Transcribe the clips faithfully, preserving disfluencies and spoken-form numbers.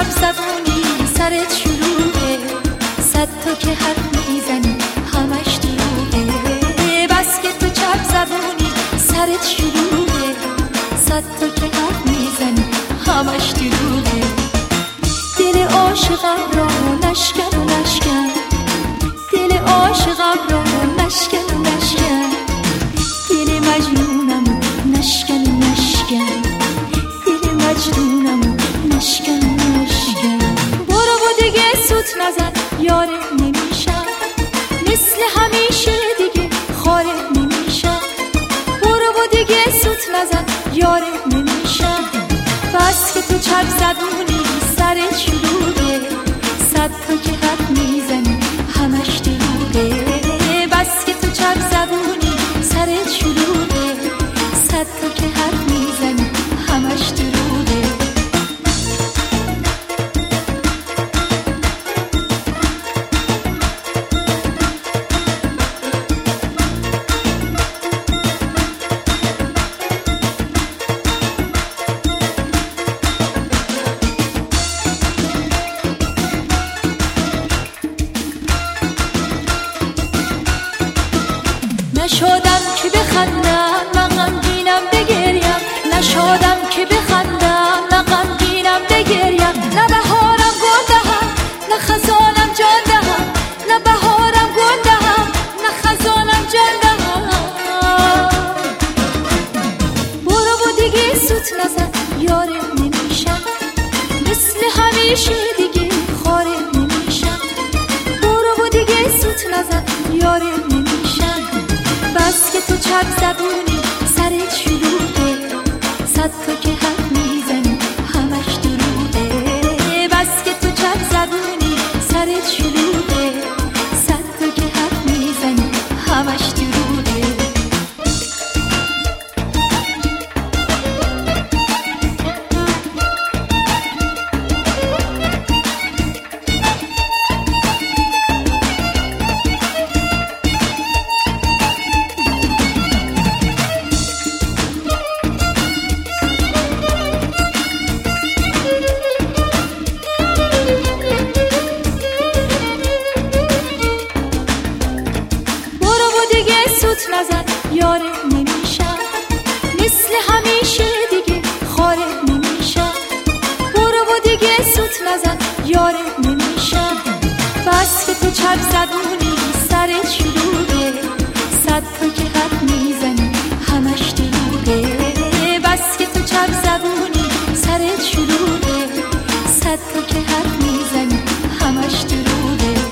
چپ زبونی سرت شلوغه، صد تا که حرف میزنی همش دروغه. بس که تو چپ زبونی سرت شلوغه، صد تا که حرف میزنی همش دروغه. دل عاشقم را نشکن و نشکن، دل عاشقم را نشکن و نشکن، دل مجنونم نشکن و نشکن، دل مجنونم نشکن و نشکن. برو و دیگه سوت نزن یاره نمیشم، مثل همیشه دیگه خاره نمیشم. برو و دیگه سوت نزن یاره نمیشم. بس که تو چپ زبونی سرت شلوغه، صد تا که حرف میزنی همش دروغه. بس که تو چپ زبونی سرت شلوغه، صد تا که حرف میزنی همش دروغه. نشدم که بخندم نه غمگینم بگریم، نشدم که بخندم نه غمگینم بگریم. نه بهارم گل دهم نه خزانم جان دهم، نه بهارم گل دهم نه خزانم جان دهم. برو و دیگه سوت نزن یاره نمیشم، مثل همیشه دیگه خاره نمیشم. برو و دیگه سوت نزن یاره نمیشم. بس که تو چپ زبونی سرت شلوغه، صد تا که حرف میزنی همش دروغه. بس که تو چپ زبونی سرت شلوغه، صد تا که حرف میزنی همش دروغه. سوت نزن یاره نمیشم، مثل همیشه دیگه خاره نمیشم. برو و دیگه سوت نزن یاره نمیشم. بس که تو چپ زبونی سرت شلوغه، صد تا که حرف میزنی همش دروغه. بس که تو چپ زبونی سرت شلوغه، صد تا که حرف میزنی همش دروغه.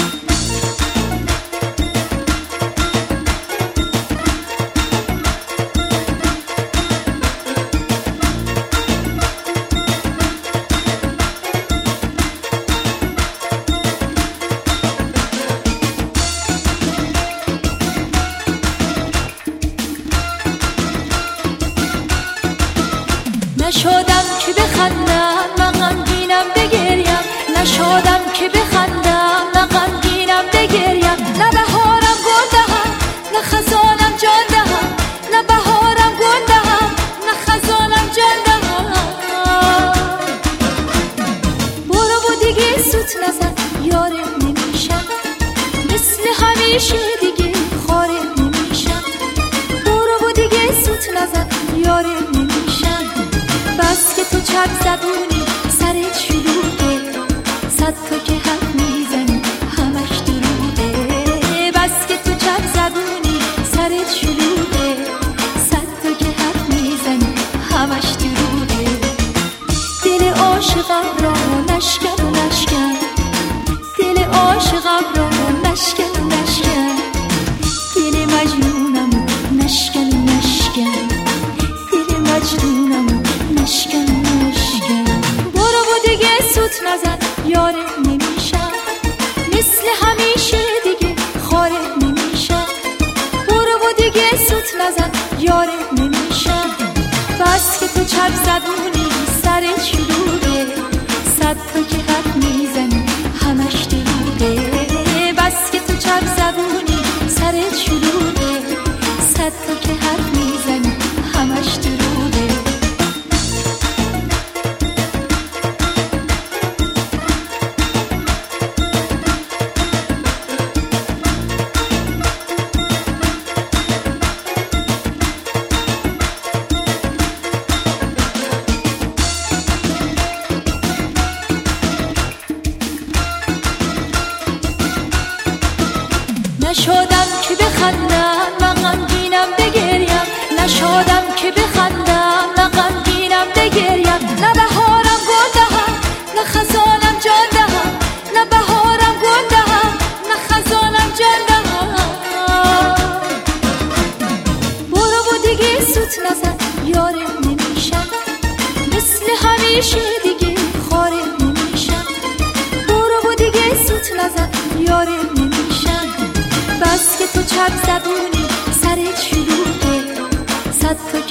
نشدم که بخندم نه غمگینم بگریم، نشدم که بخندم نه غمگینم بگریم. نه بهارم گل دهم نه خزانم جان دهم، نه بهارم گل دهم نه خزانم جان دهم. برو و دیگه سوت نزن یاره نمیشم، مثل همیشه دیگه خاره نمیشم. برو و دیگه سوت نزن یاره نمیشم. بس که تو چپ زبونی سرت شلوغه، صد تا که حرف میزنی همش دروغه. بس که تو چپ زبونی سرت شلوغه، صد تا که حرف میزنی همش دروغه. دل عاشقم را نشکن و نشکن، دل عاشقم را نشکن و نشکن، دل مجنونم نشکن و نشکن، دل مجنونم نشکن نشکن. برو و دیگه سوت نزن یاره نمیشم، مثل همیشه دیگه خاره نمیشم. برو و دیگه سوت نزن یاره نمیشم. بس که تو چپ زبونی سرت شلوغه، صد تا که حرف میزنی همش دروغه. بس که تو چپ زبونی سرت شلوغه، صد تا که حرف میزنی همش دروغه. شادم که بخندم، نه غمگینم نه گریم، نه بهارم گل دهم نه خزانم جان دهم، نه بهارم گل دهم نه خزانم جان دهم. برو و دیگه سوت نزن یاره نمیشم، مثل همیشه دیگه خاره نمیشم. برو و دیگه سوت نزن یاره نمیشم، بس که تو چپ زبونی سرت شلوغه، صد تا